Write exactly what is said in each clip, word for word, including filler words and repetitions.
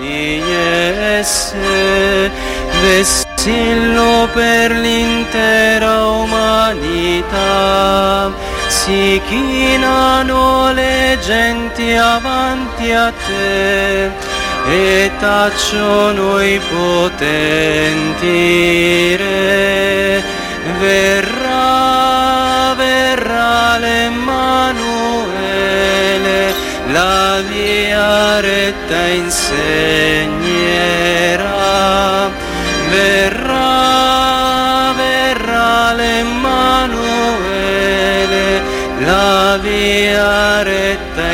di esse, vessillo per l'intera umanità, si chinano le genti avanti a te, e tacciono i potenti re. Verrà, verrà l'Emmanuele, la via retta insegnerà. Verrà, verrà l'Emmanuele, la via retta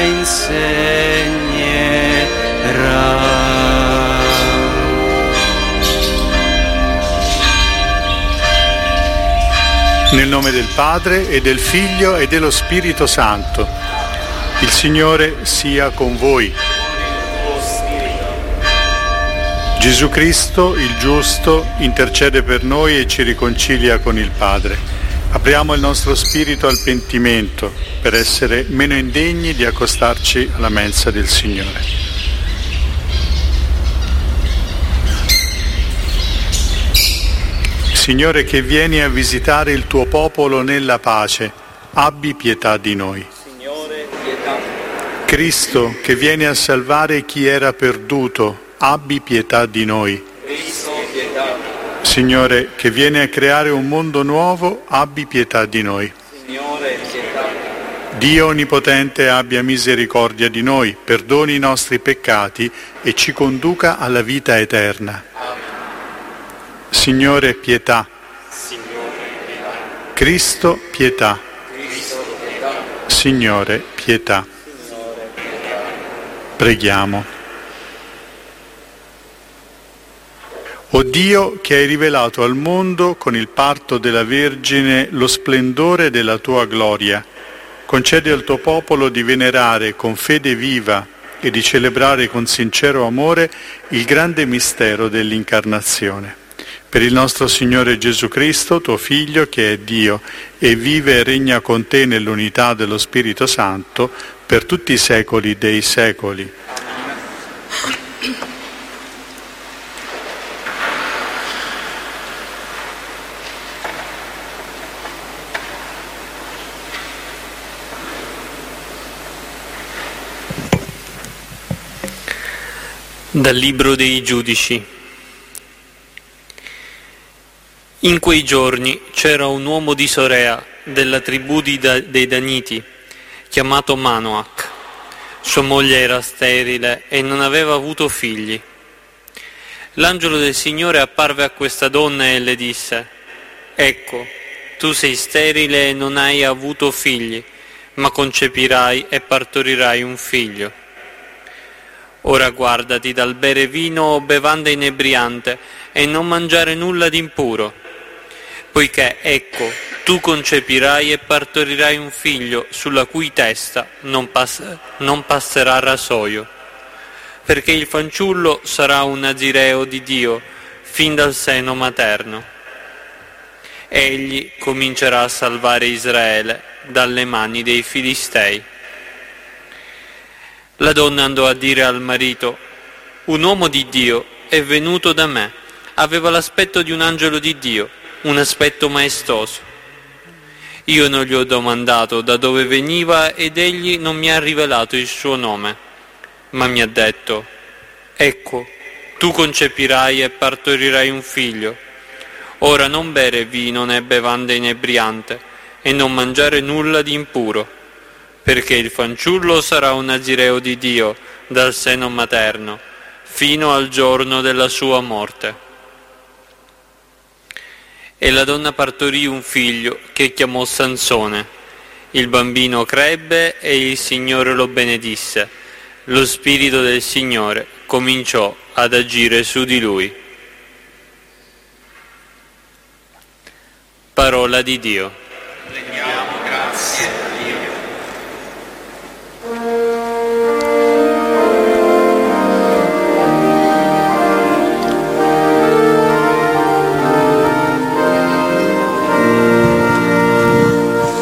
insegnerà. Nel nome del Padre e del Figlio e dello Spirito Santo. Il Signore sia con voi. Gesù Cristo, il giusto, intercede per noi e ci riconcilia con il Padre. Apriamo il nostro spirito al pentimento per essere meno indegni di accostarci alla mensa del Signore. Signore, che vieni a visitare il tuo popolo nella pace, abbi pietà di noi. Signore, pietà. Cristo, che vieni a salvare chi era perduto, abbi pietà di noi. Cristo, pietà. Signore, che vieni a creare un mondo nuovo, abbi pietà di noi. Signore, pietà. Dio Onnipotente abbia misericordia di noi, perdoni i nostri peccati e ci conduca alla vita eterna. Signore, pietà. Signore, pietà. Cristo, pietà. Cristo, pietà. Signore, pietà. Signore, pietà. Preghiamo. O Dio, che hai rivelato al mondo con il parto della Vergine lo splendore della tua gloria, concedi al tuo popolo di venerare con fede viva e di celebrare con sincero amore il grande mistero dell'incarnazione. Per il nostro Signore Gesù Cristo, tuo Figlio, che è Dio e vive e regna con te nell'unità dello Spirito Santo, per tutti i secoli dei secoli. Dal Libro dei Giudici. In quei giorni c'era un uomo di Sorea, della tribù di da- dei Daniti, chiamato Manoach. Sua moglie era sterile e non aveva avuto figli. L'angelo del Signore apparve a questa donna e le disse: «Ecco, tu sei sterile e non hai avuto figli, ma concepirai e partorirai un figlio. Ora guardati dal bere vino o bevanda inebriante e non mangiare nulla di impuro, poiché, ecco, tu concepirai e partorirai un figlio sulla cui testa non, pass- non passerà rasoio, perché il fanciullo sarà un nazireo di Dio fin dal seno materno. Egli comincerà a salvare Israele dalle mani dei Filistei». La donna andò a dire al marito: «Un uomo di Dio è venuto da me, aveva l'aspetto di un angelo di Dio, un aspetto maestoso. Io non gli ho domandato da dove veniva ed egli non mi ha rivelato il suo nome, ma mi ha detto: ecco, tu concepirai e partorirai un figlio. Ora non bere vino né bevanda inebriante e non mangiare nulla di impuro, perché il fanciullo sarà un nazireo di Dio dal seno materno fino al giorno della sua morte». E la donna partorì un figlio che chiamò Sansone. Il bambino crebbe e il Signore lo benedisse. Lo Spirito del Signore cominciò ad agire su di lui. Parola di Dio. Rendiamo grazie a Dio.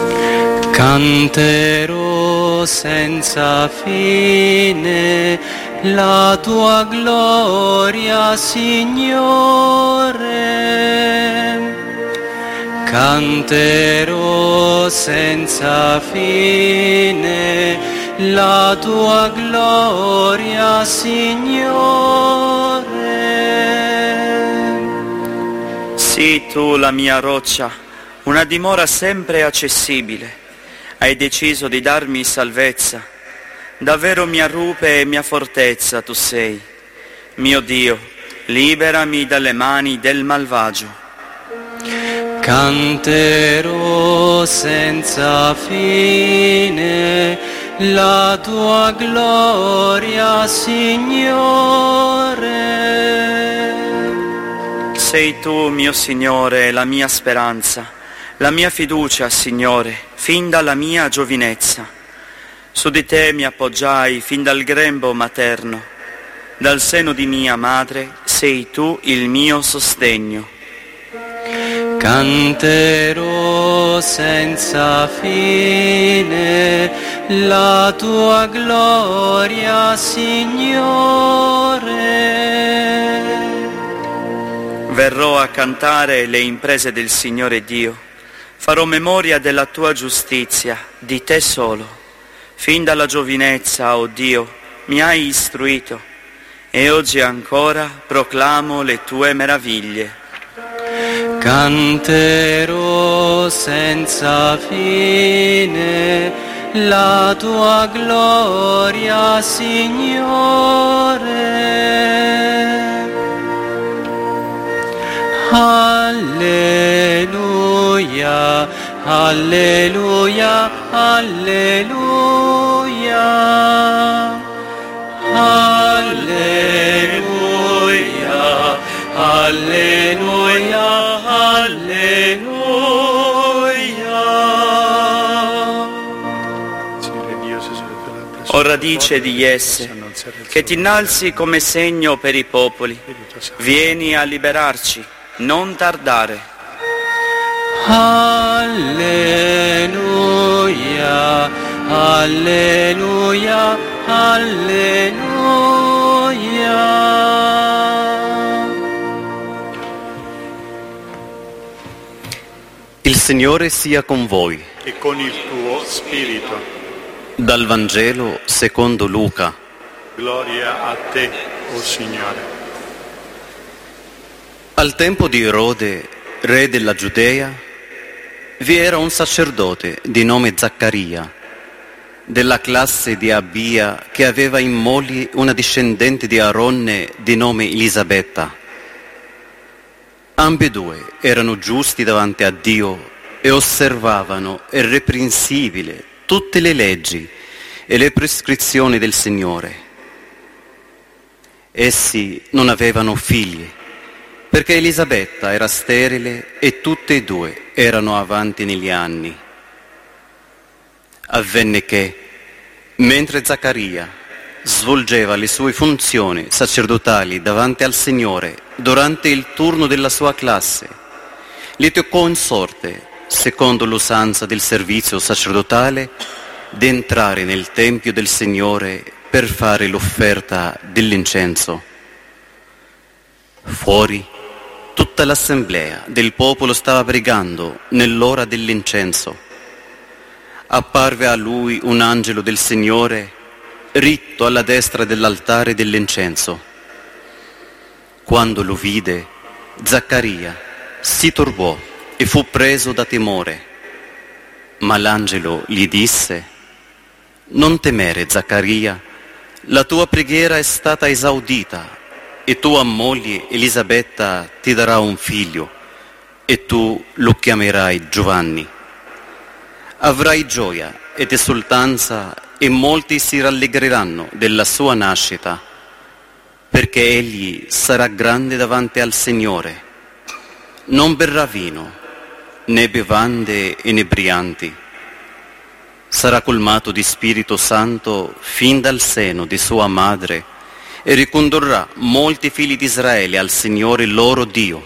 Canterò senza fine la tua gloria, Signore. Canterò senza fine la tua gloria, Signore. Sii tu la mia roccia, una dimora sempre accessibile. Hai deciso di darmi salvezza. Davvero mia rupe e mia fortezza tu sei. Mio Dio, liberami dalle mani del malvagio. Canterò senza fine la tua gloria, Signore. Sei tu, mio Signore, la mia speranza, la mia fiducia, Signore, fin dalla mia giovinezza. Su di te mi appoggiai fin dal grembo materno. Dal seno di mia madre sei tu il mio sostegno. Canterò senza fine la tua gloria, Signore. Verrò a cantare le imprese del Signore Dio. Farò memoria della tua giustizia, di te solo. Fin dalla giovinezza, o Dio, mi hai istruito e oggi ancora proclamo le tue meraviglie. Canterò senza fine la tua gloria, Signore. Alleluia, alleluia, alleluia. Alleluia, alleluia, alleluia. O radice di Jesse, che ti innalzi come segno per i popoli, vieni a liberarci, non tardare. Alleluia, alleluia, alleluia. Il Signore sia con voi. E con il tuo spirito. Dal Vangelo secondo Luca. Gloria a te, o Signore. Al tempo di Erode, re della Giudea, vi era un sacerdote di nome Zaccaria, della classe di Abia, che aveva in moglie una discendente di Aronne di nome Elisabetta. Ambedue erano giusti davanti a Dio e osservavano irreprensibile tutte le leggi e le prescrizioni del Signore. Essi non avevano figli, perché Elisabetta era sterile e tutte e due erano avanti negli anni. Avvenne che, mentre Zaccaria svolgeva le sue funzioni sacerdotali davanti al Signore durante il turno della sua classe, gli toccò in sorte, secondo l'usanza del servizio sacerdotale, di entrare nel Tempio del Signore per fare l'offerta dell'incenso. Fuori, tutta l'assemblea del popolo stava pregando nell'ora dell'incenso. Apparve a lui un angelo del Signore, ritto alla destra dell'altare dell'incenso. Quando lo vide, Zaccaria si turbò e fu preso da timore. Ma l'angelo gli disse: «Non temere, Zaccaria, la tua preghiera è stata esaudita e tua moglie Elisabetta ti darà un figlio e tu lo chiamerai Giovanni. Avrai gioia ed esultanza e molti si rallegreranno della sua nascita, perché egli sarà grande davanti al Signore. Non berrà vino, né bevande inebrianti. Sarà colmato di Spirito Santo fin dal seno di sua madre e ricondurrà molti figli di Israele al Signore loro Dio.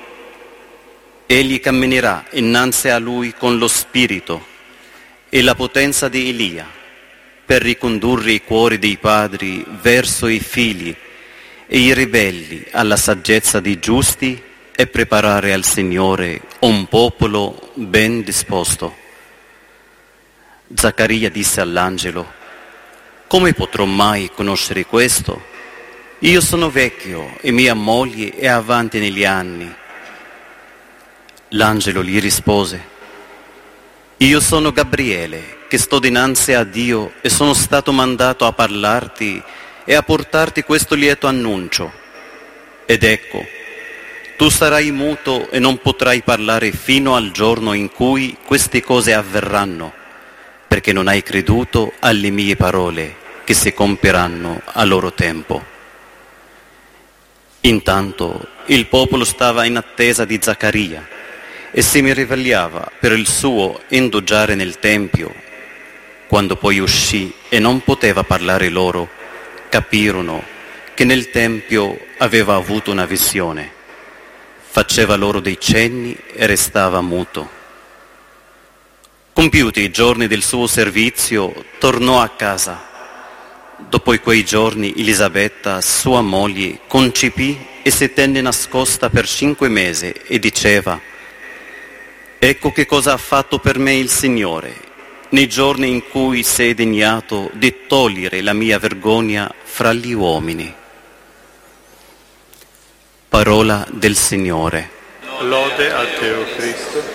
Egli camminerà innanzi a lui con lo spirito e la potenza di Elia, per ricondurre i cuori dei padri verso i figli e i ribelli alla saggezza dei giusti e preparare al Signore un popolo ben disposto. Zaccaria disse all'angelo: come potrò mai conoscere questo? Io sono vecchio e mia moglie è avanti negli anni. L'angelo gli rispose: io sono Gabriele, che sto dinanzi a Dio e sono stato mandato a parlarti e a portarti questo lieto annuncio. Ed ecco, tu sarai muto e non potrai parlare fino al giorno in cui queste cose avverranno, perché non hai creduto alle mie parole, che si compieranno a loro tempo. Intanto il popolo stava in attesa di Zaccaria e si meravigliava per il suo indugiare nel Tempio. Quando poi uscì e non poteva parlare loro, capirono che nel Tempio aveva avuto una visione. Faceva loro dei cenni e restava muto. Compiuti i giorni del suo servizio, tornò a casa. Dopo quei giorni Elisabetta, sua moglie, concepì e si tenne nascosta per cinque mesi e diceva: ecco che cosa ha fatto per me il Signore, nei giorni in cui si è degnato di togliere la mia vergogna fra gli uomini. Parola del Signore. Lode a te, o Cristo.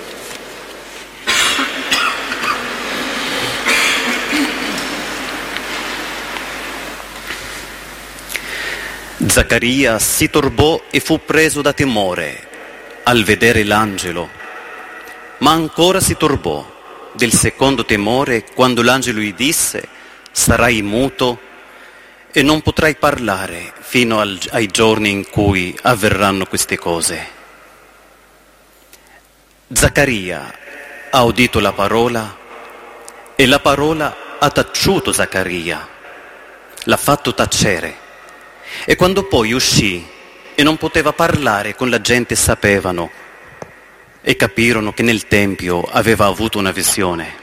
Zaccaria si turbò e fu preso da timore al vedere l'angelo, ma ancora si turbò del secondo timore quando l'angelo gli disse: sarai muto e non potrai parlare fino al, ai giorni in cui avverranno queste cose. Zaccaria ha udito la parola e la parola ha taciuto Zaccaria, l'ha fatto tacere. E quando poi uscì e non poteva parlare con la gente, sapevano e capirono che nel Tempio aveva avuto una visione.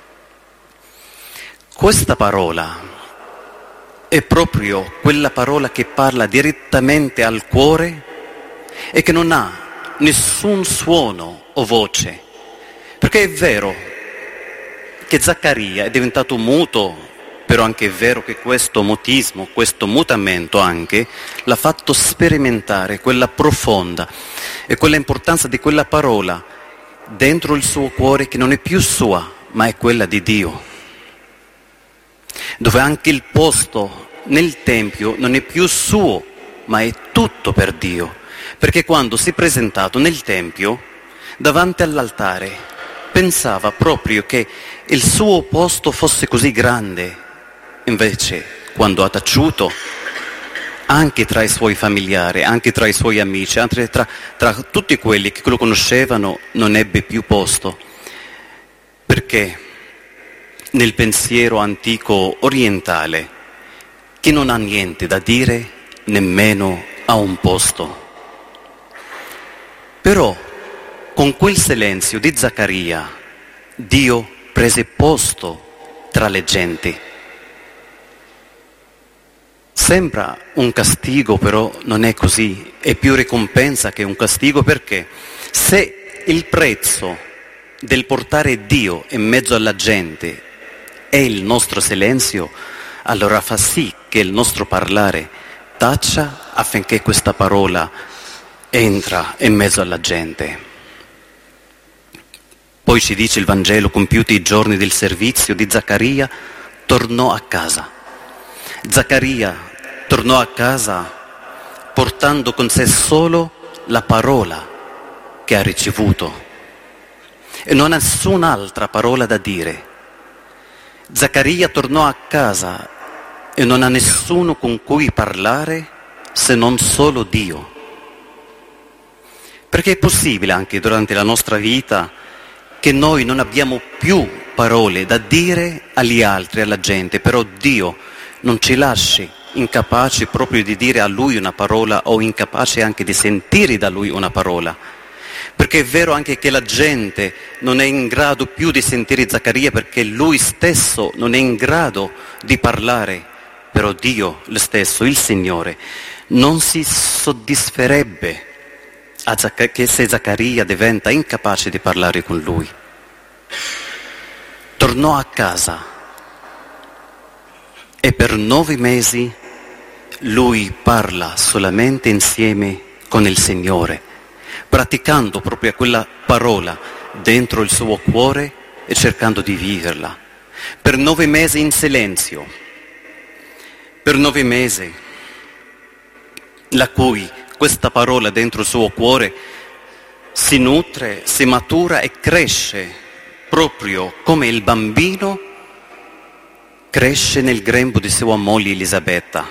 Questa parola è proprio quella parola che parla direttamente al cuore e che non ha nessun suono o voce, perché è vero che Zaccaria è diventato muto, però anche è vero che questo mutismo, questo mutamento anche, l'ha fatto sperimentare quella profonda e quella importanza di quella parola dentro il suo cuore, che non è più sua, ma è quella di Dio. Dove anche il posto nel Tempio non è più suo, ma è tutto per Dio. Perché quando si è presentato nel Tempio, davanti all'altare, pensava proprio che il suo posto fosse così grande. Invece, quando ha taciuto, anche tra i suoi familiari, anche tra i suoi amici, anche tra, tra tutti quelli che lo conoscevano, non ebbe più posto. Perché nel pensiero antico orientale, chi non ha niente da dire, nemmeno ha un posto. Però, con quel silenzio di Zaccaria, Dio prese posto tra le genti. Sembra un castigo, però non è così, è più ricompensa che un castigo, perché se il prezzo del portare Dio in mezzo alla gente è il nostro silenzio, allora fa sì che il nostro parlare taccia affinché questa parola entra in mezzo alla gente. Poi ci dice il Vangelo: compiuti i giorni del servizio di Zaccaria, tornò a casa. Zaccaria tornò a casa portando con sé solo la parola che ha ricevuto e non ha nessun'altra parola da dire. Zaccaria tornò a casa e non ha nessuno con cui parlare se non solo Dio. Perché è possibile anche durante la nostra vita che noi non abbiamo più parole da dire agli altri, alla gente, però Dio non ci lasci incapaci proprio di dire a Lui una parola, o incapaci anche di sentire da Lui una parola. Perché è vero anche che la gente non è in grado più di sentire Zaccaria perché lui stesso non è in grado di parlare, però Dio lo stesso, il Signore, non si soddisferebbe a Zacc- che se Zaccaria diventa incapace di parlare con lui. Tornò a casa e per nove mesi lui parla solamente insieme con il Signore, praticando proprio quella parola dentro il suo cuore e cercando di viverla. Per nove mesi in silenzio, per nove mesi, la cui questa parola dentro il suo cuore si nutre, si matura e cresce proprio come il bambino cresce nel grembo di sua moglie Elisabetta.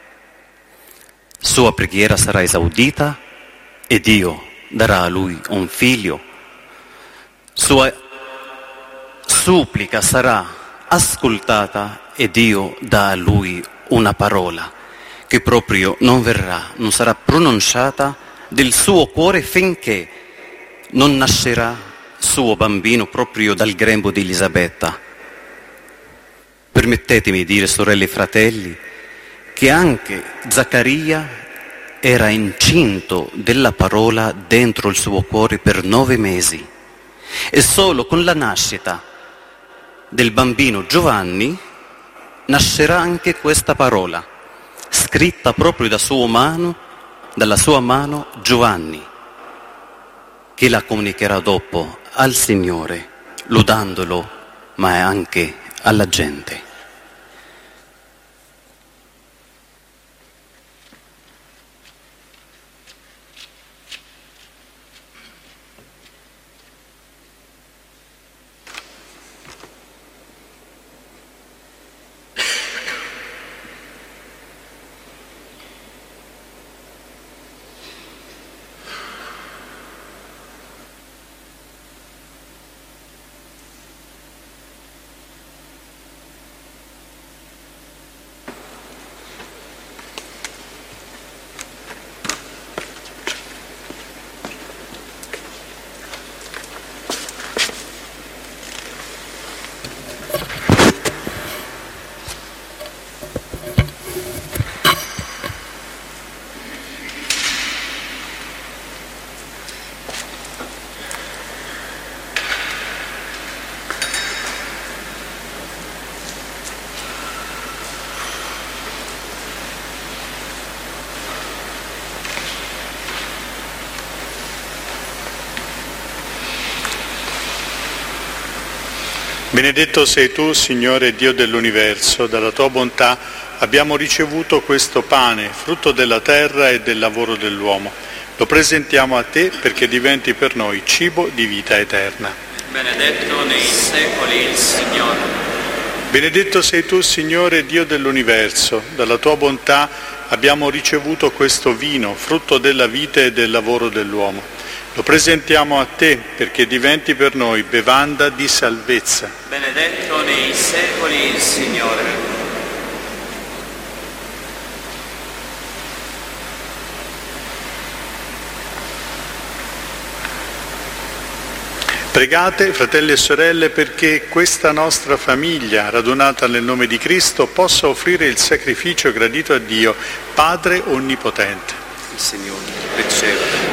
Sua preghiera sarà esaudita e Dio darà a lui un figlio. Sua supplica sarà ascoltata e Dio dà a lui una parola che proprio non verrà, non sarà pronunciata del suo cuore finché non nascerà suo bambino proprio dal grembo di Elisabetta. Permettetemi di dire, sorelle e fratelli, che anche Zaccaria era incinto della parola dentro il suo cuore per nove mesi e solo con la nascita del bambino Giovanni nascerà anche questa parola, scritta proprio da sua mano, dalla sua mano Giovanni, che la comunicherà dopo al Signore, lodandolo, ma anche alla gente. Benedetto sei tu, Signore Dio dell'universo, dalla tua bontà abbiamo ricevuto questo pane, frutto della terra e del lavoro dell'uomo. Lo presentiamo a te perché diventi per noi cibo di vita eterna. Benedetto nei secoli il Signore. Benedetto sei tu, Signore Dio dell'universo, dalla tua bontà abbiamo ricevuto questo vino, frutto della vita e del lavoro dell'uomo. Lo presentiamo a te perché diventi per noi bevanda di salvezza. Benedetto nei secoli il Signore. Pregate, fratelli e sorelle, perché questa nostra famiglia, radunata nel nome di Cristo, possa offrire il sacrificio gradito a Dio, Padre Onnipotente. Il Signore riceva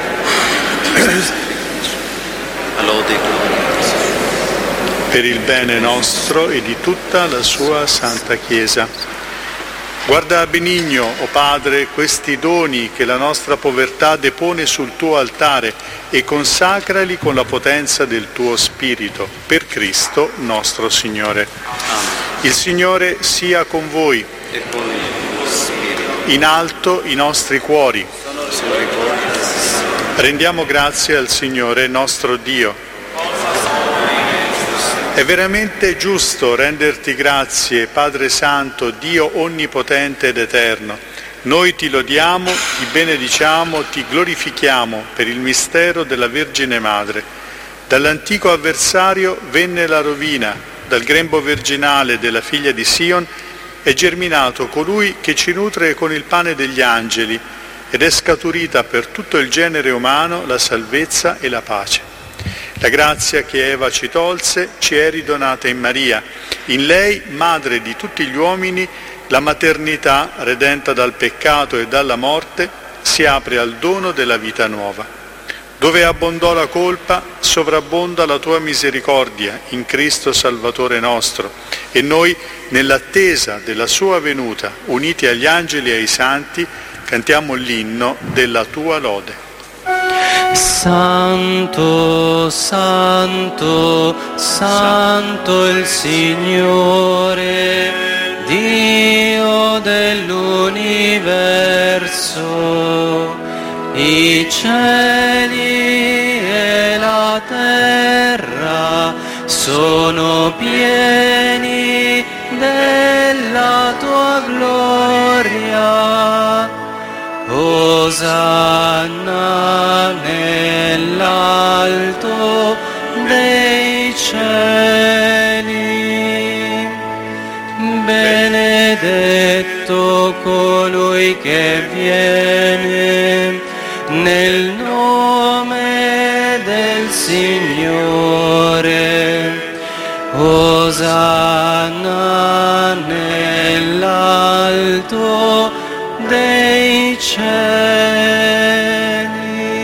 la lode e gloria per il bene nostro e di tutta la sua Santa Chiesa. Guarda benigno, o Padre, questi doni che la nostra povertà depone sul tuo altare e consacrali con la potenza del tuo Spirito, per Cristo nostro Signore. Amen. Il Signore sia con voi. E con il Spirito. In alto i nostri cuori. Signore, Rendiamo grazie al Signore nostro Dio. È veramente giusto renderti grazie, Padre Santo, Dio onnipotente ed eterno. Noi ti lodiamo, ti benediciamo, ti glorifichiamo per il mistero della Vergine Madre. Dall'antico avversario venne la rovina, dal grembo virginale della figlia di Sion è germinato colui che ci nutre con il pane degli angeli ed è scaturita per tutto il genere umano la salvezza e la pace. La grazia che Eva ci tolse ci è ridonata in Maria. In lei, madre di tutti gli uomini, la maternità, redenta dal peccato e dalla morte, si apre al dono della vita nuova. Dove abbondò la colpa, sovrabbonda la tua misericordia in Cristo Salvatore nostro, e noi, nell'attesa della sua venuta, uniti agli angeli e ai santi, cantiamo l'inno della tua lode. Santo, santo, santo il Signore, Dio dell'universo. I cieli e la terra sono pieni della tua gloria. Osanna nell'alto dei cieli. Benedetto colui che viene nel nome del Signore. Osanna nell'alto dei cieli.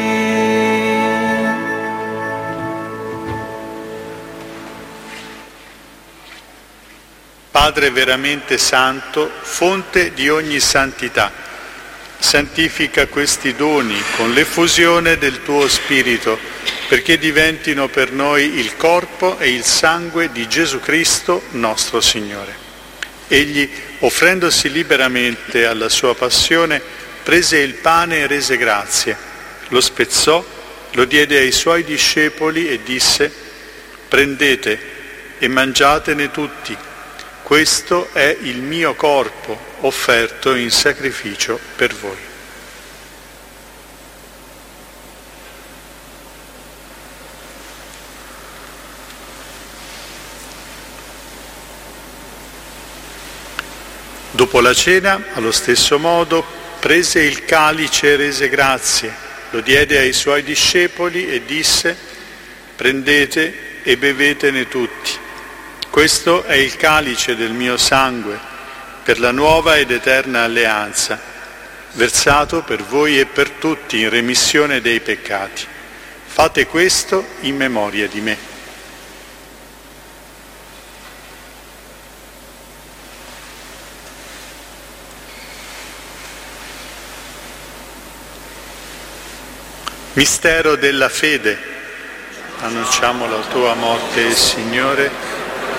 Padre veramente santo, fonte di ogni santità, santifica questi doni con l'effusione del tuo Spirito, perché diventino per noi il corpo e il sangue di Gesù Cristo nostro Signore. Egli, offrendosi liberamente alla sua passione, prese il pane e rese grazie, lo spezzò, lo diede ai suoi discepoli e disse: prendete e mangiatene tutti, questo è il mio corpo offerto in sacrificio per voi. Dopo la cena, allo stesso modo, prese il calice e rese grazie, lo diede ai suoi discepoli e disse: prendete e bevetene tutti. Questo è il calice del mio sangue, per la nuova ed eterna alleanza, versato per voi e per tutti in remissione dei peccati. Fate questo in memoria di me. Mistero della fede. Annunciamo la tua morte, Signore,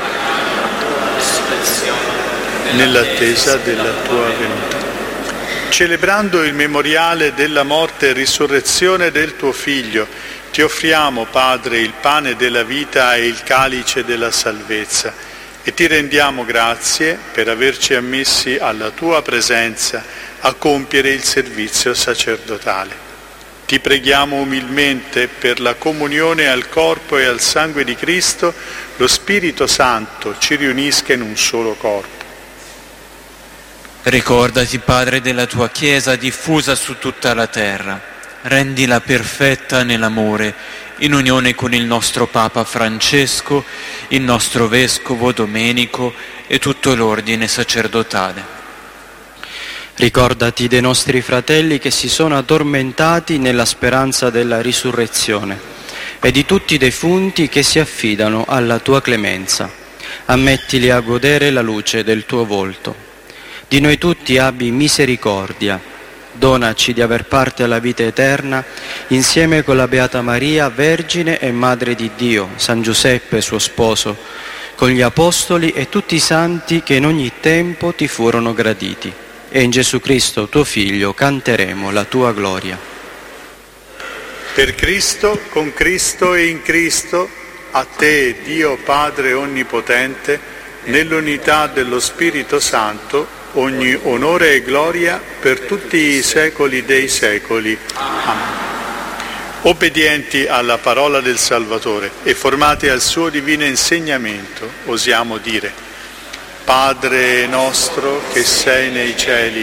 nell'attesa della tua venuta. Celebrando il memoriale della morte e risurrezione del tuo Figlio, ti offriamo, Padre, il pane della vita e il calice della salvezza, e ti rendiamo grazie per averci ammessi alla tua presenza a compiere il servizio sacerdotale. Ti preghiamo umilmente per la comunione al corpo e al sangue di Cristo, lo Spirito Santo ci riunisca in un solo corpo. Ricordati, Padre, della tua Chiesa diffusa su tutta la terra. Rendila perfetta nell'amore, in unione con il nostro Papa Francesco, il nostro Vescovo Domenico e tutto l'ordine sacerdotale. Ricordati dei nostri fratelli che si sono addormentati nella speranza della risurrezione e di tutti i defunti che si affidano alla tua clemenza. Ammettili a godere la luce del tuo volto. Di noi tutti abbi misericordia. Donaci di aver parte alla vita eterna insieme con la Beata Maria, Vergine e Madre di Dio, San Giuseppe suo sposo, con gli Apostoli e tutti i santi che in ogni tempo ti furono graditi. E in Gesù Cristo, tuo Figlio, canteremo la tua gloria. Per Cristo, con Cristo e in Cristo, a te, Dio Padre Onnipotente, nell'unità dello Spirito Santo, ogni onore e gloria per tutti i secoli dei secoli. Amen. Obbedienti alla parola del Salvatore e formati al suo divino insegnamento, osiamo dire: Padre nostro che sei nei cieli,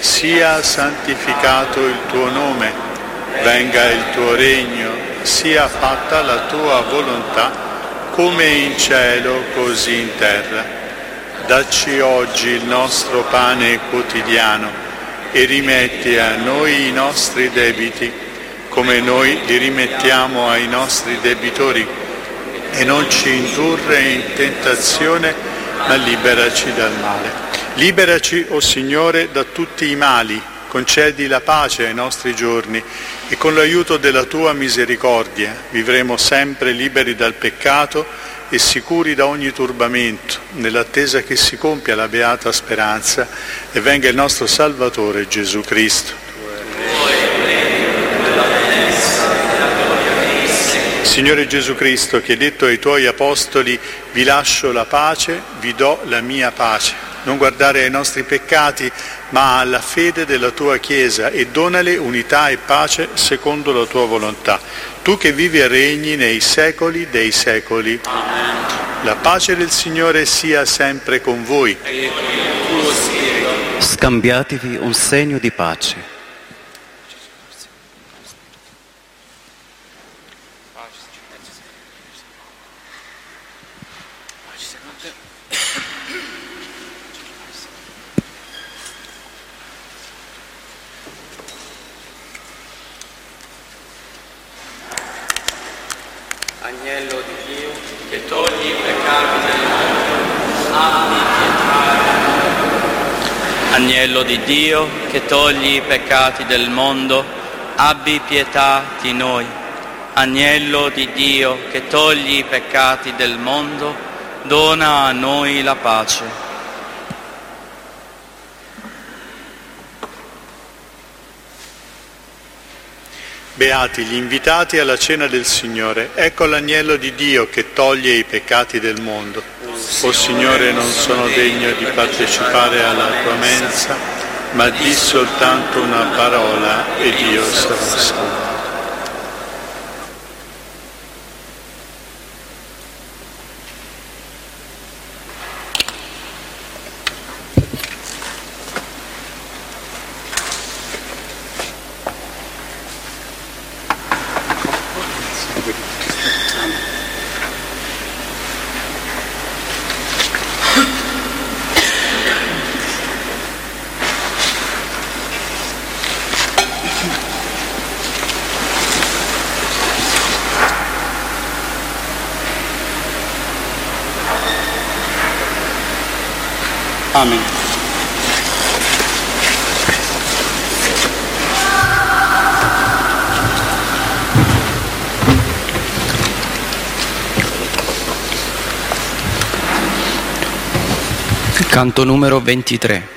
sia santificato il tuo nome, venga il tuo regno, sia fatta la tua volontà, come in cielo così in terra. Dacci oggi il nostro pane quotidiano e rimetti a noi i nostri debiti, come noi li rimettiamo ai nostri debitori, e non ci indurre in tentazione, ma liberaci dal male. Liberaci, o Signore, da tutti i mali, concedi la pace ai nostri giorni e con l'aiuto della tua misericordia vivremo sempre liberi dal peccato e sicuri da ogni turbamento, nell'attesa che si compia la beata speranza e venga il nostro Salvatore Gesù Cristo. Signore Gesù Cristo, che hai detto ai tuoi apostoli: vi lascio la pace, vi do la mia pace. Non guardare ai nostri peccati, ma alla fede della tua Chiesa, e donale unità e pace secondo la tua volontà. Tu che vivi e regni nei secoli dei secoli. Amen. La pace del Signore sia sempre con voi. E con il tuo spirito. Scambiatevi un segno di pace. Agnello di Dio, che togli i peccati del mondo, abbi pietà. Agnello di Dio, che togli i peccati del mondo, abbi pietà di noi. Agnello di Dio, che togli i peccati del mondo, dona a noi la pace. Beati gli invitati alla cena del Signore. Ecco l'agnello di Dio che toglie i peccati del mondo. O Signore, non sono degno di partecipare alla tua mensa, ma di soltanto una parola ed io sarò salvato. Amen. Canto numero ventitré.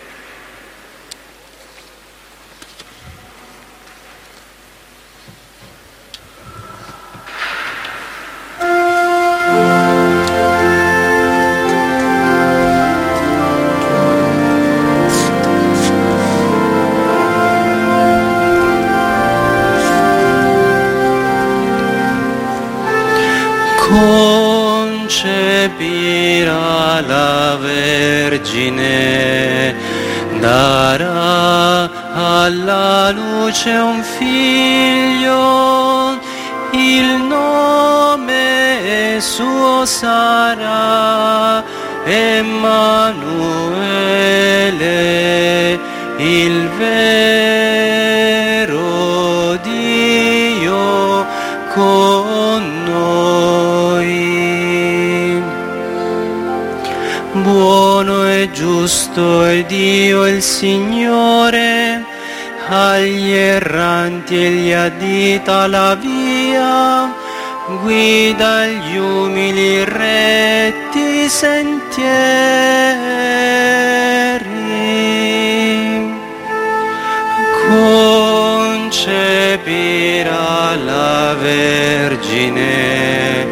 Concepirà la Vergine, darà alla luce un figlio, il nome suo sarà Emanuele, il vero Dio con noi. Buono e giusto è Dio il Signore, agli erranti egli addita la via, guida gli umili retti sentieri. Concepirà la Vergine,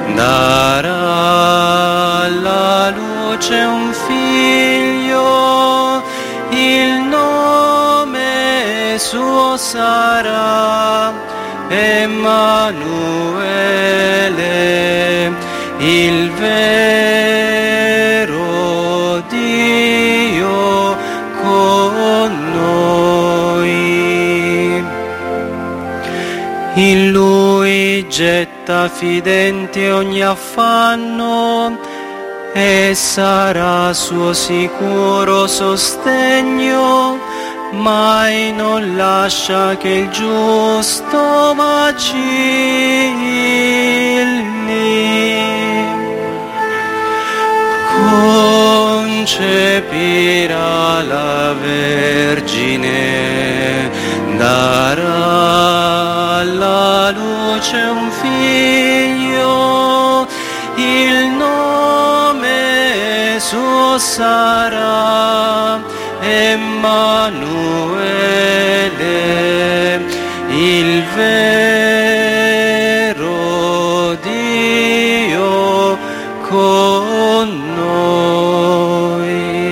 darà alla luce un figlio, il nome suo sarà Emanuele, il vero Dio con In Lui getta fidente ogni affanno e sarà suo sicuro sostegno, mai non lascia che il giusto vacilli. Concepirà la Vergine, darà alla luce un figlio, il nome suo sarà Emanuele, il vero Dio con noi.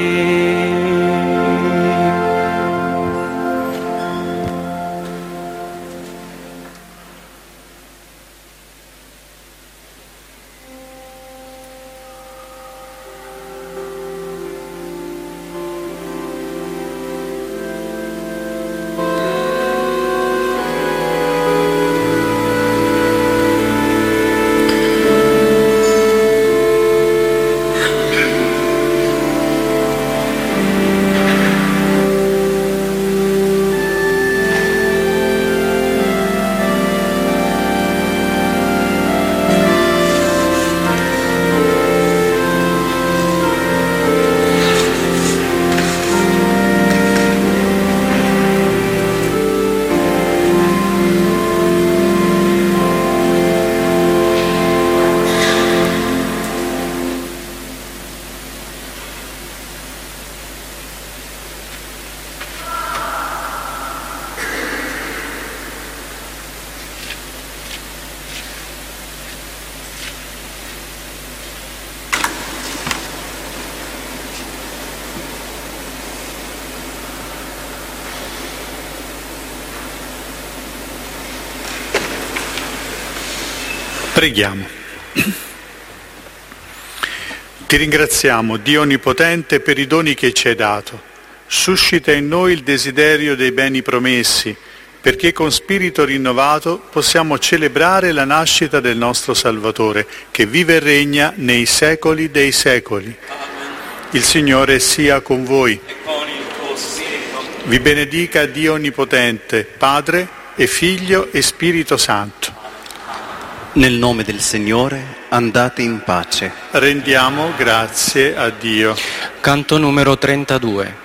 Preghiamo. Ti ringraziamo, Dio Onnipotente, per i doni che ci hai dato. Suscita in noi il desiderio dei beni promessi, perché con spirito rinnovato possiamo celebrare la nascita del nostro Salvatore, che vive e regna nei secoli dei secoli. Il Signore sia con voi. Vi benedica Dio Onnipotente, Padre e Figlio e Spirito Santo. Nel nome del Signore andate in pace. Rendiamo grazie a Dio. Canto numero trentadue.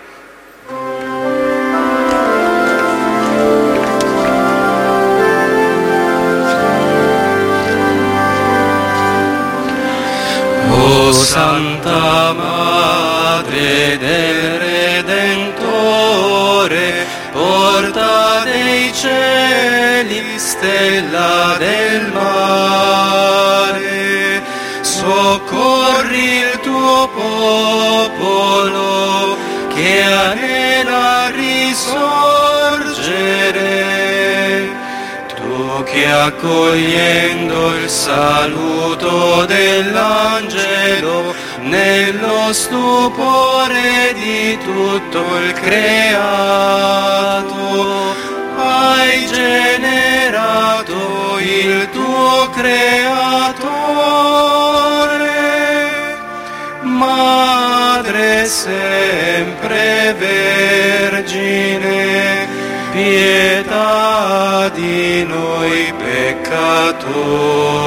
O Santa Madre del Redentore, porta dei cieli, stella del mare, soccorri il tuo popolo che anela risorgere. Tu che accogliendo il saluto dell'angelo nello stupore di tutto il creato hai generato il tuo creatore. Madre sempre vergine, pietà di noi peccatori.